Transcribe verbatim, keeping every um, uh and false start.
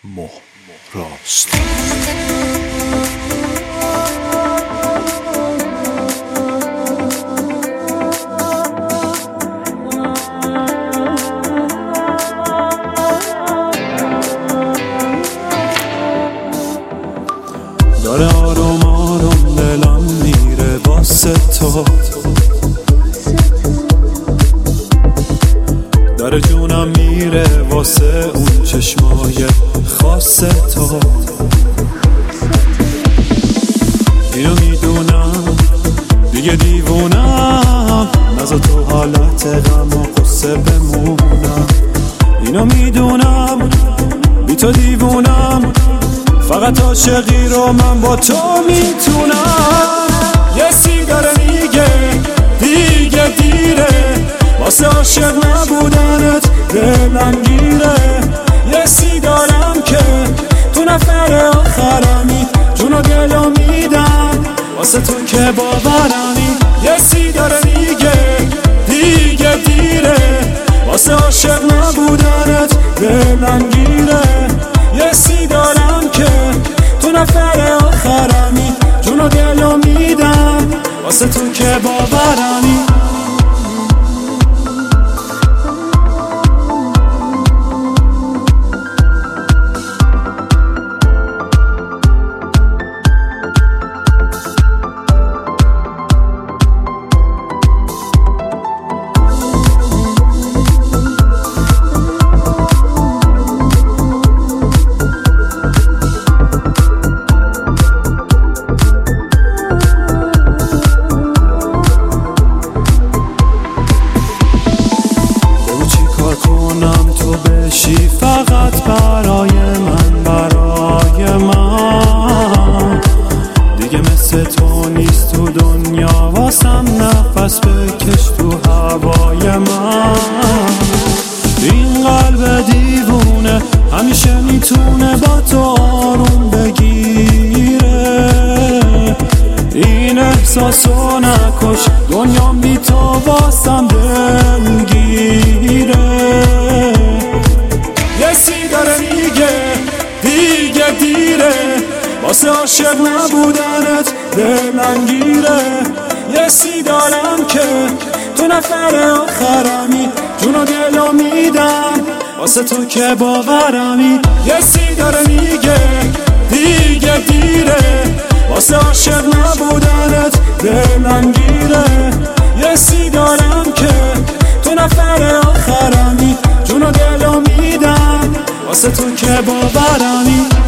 مهراست. داره آروم آروم دلم میره واسه تو، داره جونم میره واسه اون چشمای خاص تو. اینو میدونم دیگه دیوونم، نذار تو حالت غم و قصه بمونم. اینو میدونم بی تو دیوونم، فقط عاشقی رو من با تو میتونم. یه سی داره میگه دیگه دیره، واسه عاشق نبودنت دلم گیره. یه سی دارم که تو نفر آخرمی، جون و دلو میدم واسه تو که باورمی. یه سی داره میگه دیگه دیره، واسه عاشق نبودنت دلم گیره. یه سی دارم که تو نفر آخرمی، جون و دلو میدم واسه تو که باورمی. بشی فقط برای من، برای من دیگه مثل تو نیست تو دنیا، واسم نفس بکش تو هوای من. این قلب دیوونه همیشه میتونه با تو آروم بگیره. این احساسو نکش، دنیا بی تو واسم دلگیره. یه سی داره میگه دیگه دیره، واسه عاشق نبودنت دلم گیره. یه سی دارم که تو نفر آخرمی، جون و دلو میدم واسه تو که باورمی. یه سی داره میگه دیگه دیره، واسه عاشق نبودنت دلم گیره. یه سی دارم که تو نفر آخرمی، جون و دلو میدم واسه تو که باورمی.